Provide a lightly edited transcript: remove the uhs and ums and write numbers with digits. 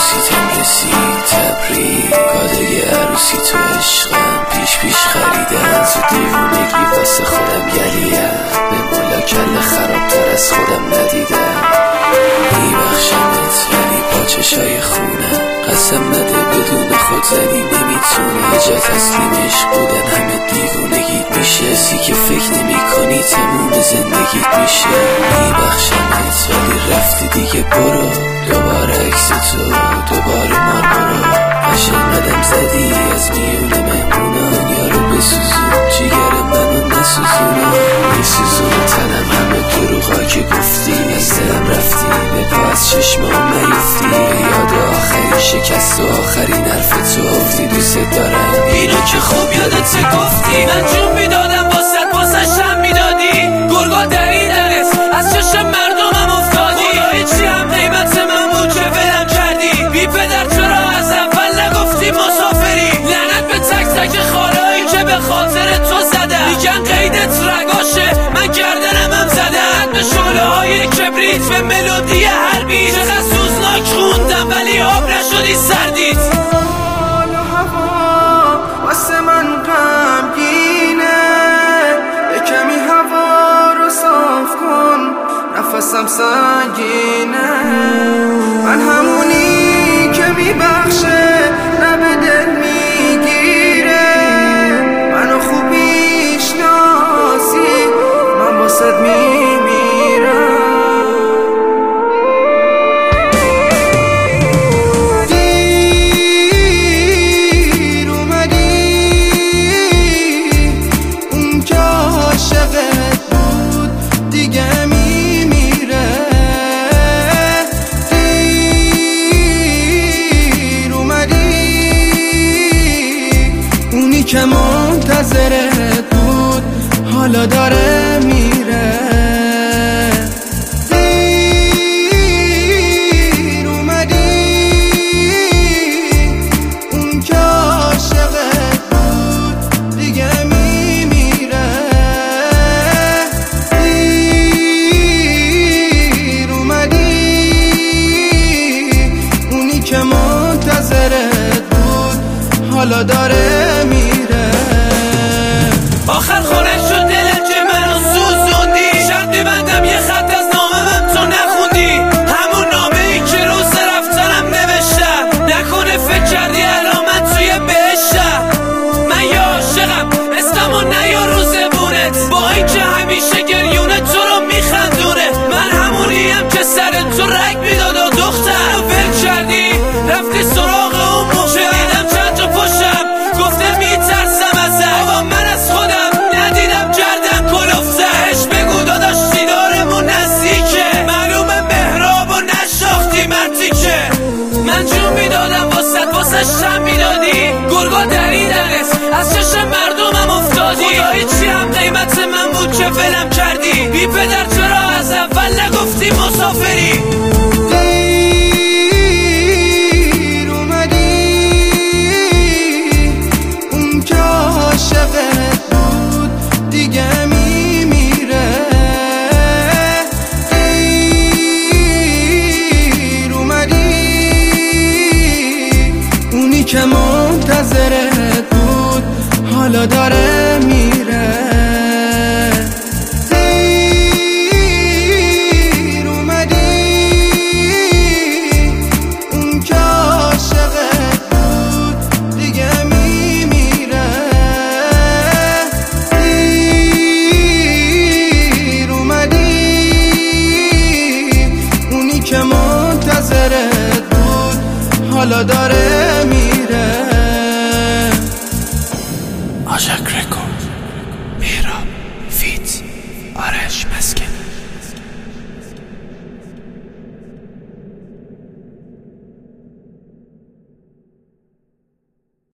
عروسیتم رسید تبریک، کادوی عروسی تو عشقم، پیش خریدم تو دیوونگی واسه خودم گلیم، به مولا کل خرابتر از خودم ندیدم. میبخشمت ولی با چشای خونم، قسم نده بدون خود زنی نمیتونه. جا تسلیمش بودن همه دیوونگیت میشه، سی که فکر نمی کنی تموم زندگیت میشه. میبخشمت ولی رفتی دیگه برو، دوباره عکس تو دوباره ما برو. قشنگم زدی از میون مهمونا، یارو بسوزون جیگر منو نسوزونا. میسوزون تنم همه دروغا که گفتی، از دلم رفتی به پا از چشمام نیفتی. یاد آخرین شکست و آخرین حرف تو افتی دوست دارم اینو که خوب یادت گفتی. من جون میدادم واسه شم میدادی، گرگا دریدنت از چشم مردمم افتادی. هیچی هم قیمت من بود که ولم کردی، بی پدر چرا از اول نگفتی مسافری. لعنت به تک تک خالایی که به خاطر تو زدم، میگن قیدت رگاشه من گردنمم زدن. به شعله های کبریت به ملودی هر بیت، چقدر سوزناک خوندم ولی آب نشدی سردیت. حال و هوا واسه من غمگینه، یه کمی هوا رو صاف کن نفسم سنگینه. من همونی که میبخشه نه به دل میگیره، منو خوب میشناسی من واسه میمیرم. دیر اومدی اون که عاشقت بود دیگه میمیره. دیر اومدی اونی که منتظرت بود حالا داره میره. دیر اومدی اون که عاشقت بود دیگه میمیره. دیر اومدی اونی که منتظرت بود حالا داره میره. آخر خورش شد دلت که منو سوزوندی، شب میبندم یه خط از نامم تو نخوندی، همون نامه ای که روز رفتنم نوشتم. نکنه فکر کردی الان من توی بهشتم. من یا عاشقم اسممو نیا رو زبونت، با این که همیشه گریونه تو رو میخندونه. من همونیم که سر تو رگ میداد و دختر ول کردی رفتی سراغ اون موشه. دیدم چند تا پشتم گفته میترسم ازت، بابا من از خودم ندیدم گردن کلفته. اش بگو داداش دیدارمون نزدیکه، معلومه مهراب و نشاختی مرتیکه. من جون میدادم واسه شم میدادی، گرگا دریدنت از چشم مردمم افتادی. خدا هیچی هم قیمت من بود که ولم کردی، بی پدر چرا از اول نگفتی مسافری. دیر اومدی اون که عاشقت بود دیگه میمیره. دیر اومدی اونی که منتظرت بود حالا داره میره. دیر اومدی اون که عاشقت بود دیگه میمیره. دیر اومدی اونی که منتظرت بود حالا داره میره. آژاک رکورد.